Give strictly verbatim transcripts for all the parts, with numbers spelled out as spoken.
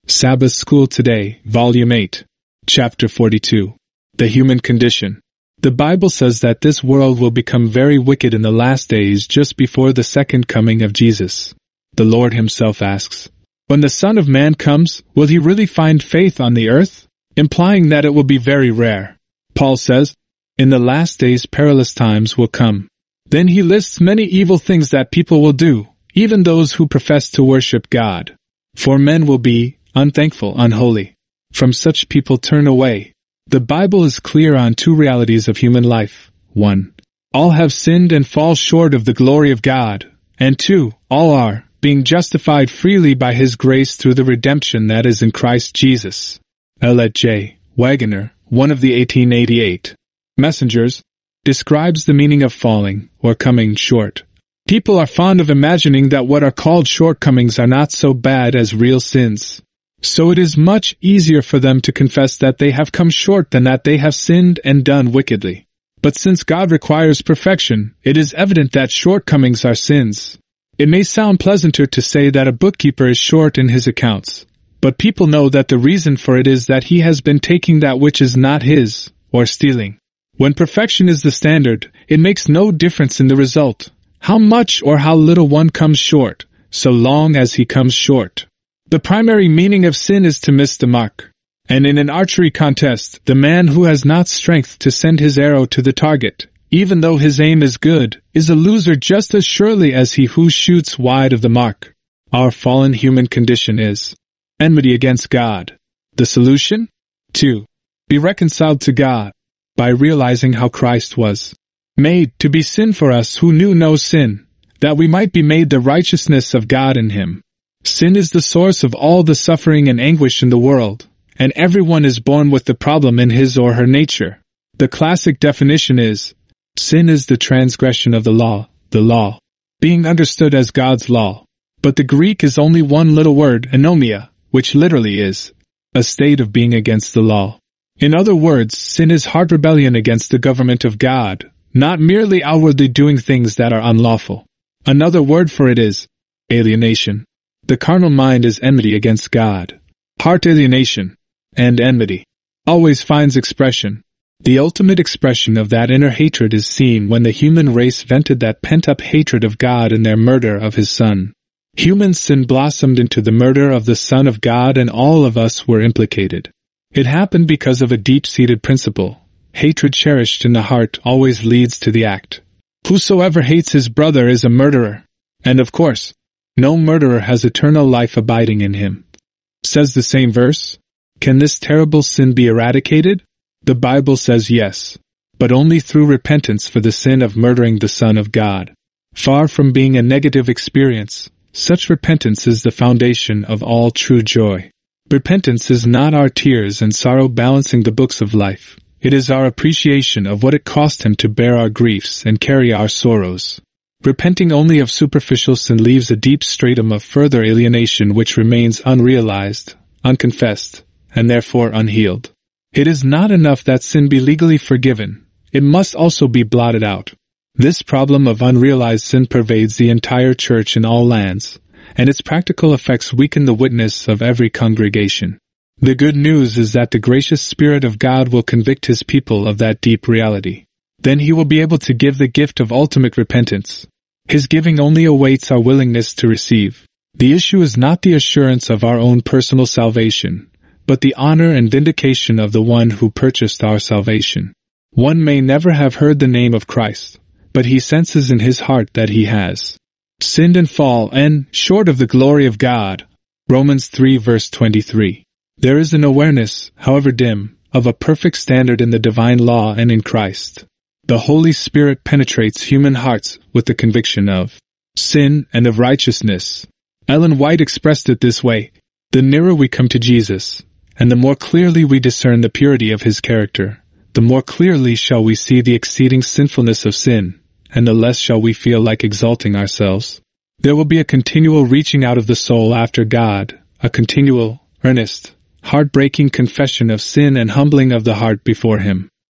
Sabbath School Today, Volume eight, Chapter forty-two. The Human Condition. The Bible says that this world will become very wicked in the last days just before the second coming of Jesus. The Lord himself asks, when the Son of Man comes, will he really find faith on the earth? Implying that it will be very rare. Paul says, in the last days perilous times will come. Then he lists many evil things that people will do, even those who profess to worship God. For men will be unthankful, unholy. From such people turn away. The Bible is clear on two realities of human life. One, all have sinned and fall short of the glory of God. And two, all are being justified freely by His grace through the redemption that is in Christ Jesus. Elliot J. Waggoner, one of the eighteen eighty-eight Messengers, describes the meaning of falling or coming short. People are fond of imagining that what are called shortcomings are not so bad as real sins. So it is much easier for them to confess that they have come short than that they have sinned and done wickedly. But since God requires perfection, it is evident that shortcomings are sins. It may sound pleasanter to say that a bookkeeper is short in his accounts, but people know that the reason for it is that he has been taking that which is not his, or stealing. When perfection is the standard, it makes no difference in the result, how much or how little one comes short, so long as he comes short. The primary meaning of sin is to miss the mark. And in an archery contest, the man who has not strength to send his arrow to the target, even though his aim is good, is a loser just as surely as he who shoots wide of the mark. Our fallen human condition is enmity against God. The solution? two. Be reconciled to God by realizing how Christ was made to be sin for us who knew no sin, that we might be made the righteousness of God in Him. Sin is the source of all the suffering and anguish in the world, and everyone is born with the problem in his or her nature. The classic definition is, sin is the transgression of the law, the law being understood as God's law. But the Greek is only one little word, anomia, which literally is a state of being against the law. In other words, sin is heart rebellion against the government of God, not merely outwardly doing things that are unlawful. Another word for it is alienation. The carnal mind is enmity against God. Heart alienation and enmity always finds expression. The ultimate expression of that inner hatred is seen when the human race vented that pent-up hatred of God in their murder of His Son. Human sin blossomed into the murder of the Son of God, and all of us were implicated. It happened because of a deep-seated principle. Hatred cherished in the heart always leads to the act. Whosoever hates his brother is a murderer. And of course, no murderer has eternal life abiding in him. Says the same verse, can this terrible sin be eradicated? The Bible says yes, but only through repentance for the sin of murdering the Son of God. Far from being a negative experience, such repentance is the foundation of all true joy. Repentance is not our tears and sorrow balancing the books of life. It is our appreciation of what it cost Him to bear our griefs and carry our sorrows. Repenting only of superficial sin leaves a deep stratum of further alienation which remains unrealized, unconfessed, and therefore unhealed. It is not enough that sin be legally forgiven. It must also be blotted out. This problem of unrealized sin pervades the entire church in all lands, and its practical effects weaken the witness of every congregation. The good news is that the gracious Spirit of God will convict His people of that deep reality. Then He will be able to give the gift of ultimate repentance. His giving only awaits our willingness to receive. The issue is not the assurance of our own personal salvation, but the honor and vindication of the one who purchased our salvation. One may never have heard the name of Christ, but he senses in his heart that he has sinned and fall and short of the glory of God. Romans three verse twenty-three. There is an awareness, however dim, of a perfect standard in the divine law and in Christ. The Holy Spirit penetrates human hearts with the conviction of sin and of righteousness. Ellen White expressed it this way, the nearer we come to Jesus, and the more clearly we discern the purity of His character, the more clearly shall we see the exceeding sinfulness of sin, and the less shall we feel like exalting ourselves. There will be a continual reaching out of the soul after God, a continual, earnest, heart-breaking confession of sin and humbling of the heart before Him.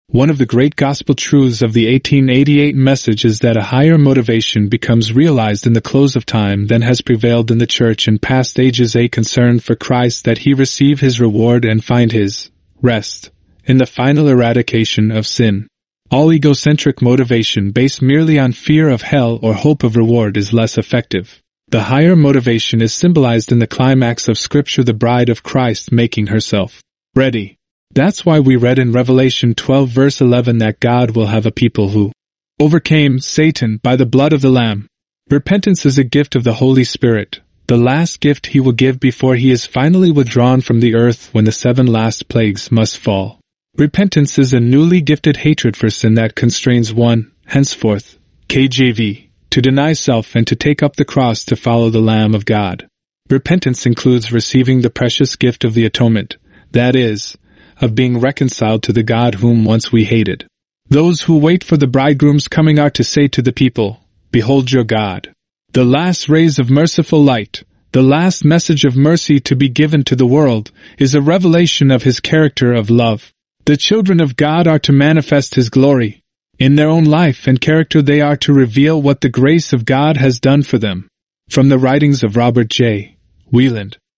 One of the great gospel truths of the eighteen eighty-eight message is that a higher motivation becomes realized in the close of time than has prevailed in the church in past ages, a concern for Christ that he receive his reward and find his rest in the final eradication of sin. All egocentric motivation based merely on fear of hell or hope of reward is less effective. The higher motivation is symbolized in the climax of Scripture, the bride of Christ making herself ready. That's why we read in Revelation twelve verse eleven that God will have a people who overcame Satan by the blood of the Lamb. Repentance is a gift of the Holy Spirit, the last gift he will give before he is finally withdrawn from the earth when the seven last plagues must fall. Repentance is a newly gifted hatred for sin that constrains one, henceforth, K J V, to deny self and to take up the cross to follow the Lamb of God. Repentance includes receiving the precious gift of the atonement, that is, of being reconciled to the God whom once we hated. Those who wait for the bridegroom's coming are to say to the people, "Behold your God." The last rays of merciful light, the last message of mercy to be given to the world, is a revelation of his character of love. The children of God are to manifest his glory. In their own life and character they are to reveal what the grace of God has done for them. From the writings of Robert J. Wieland.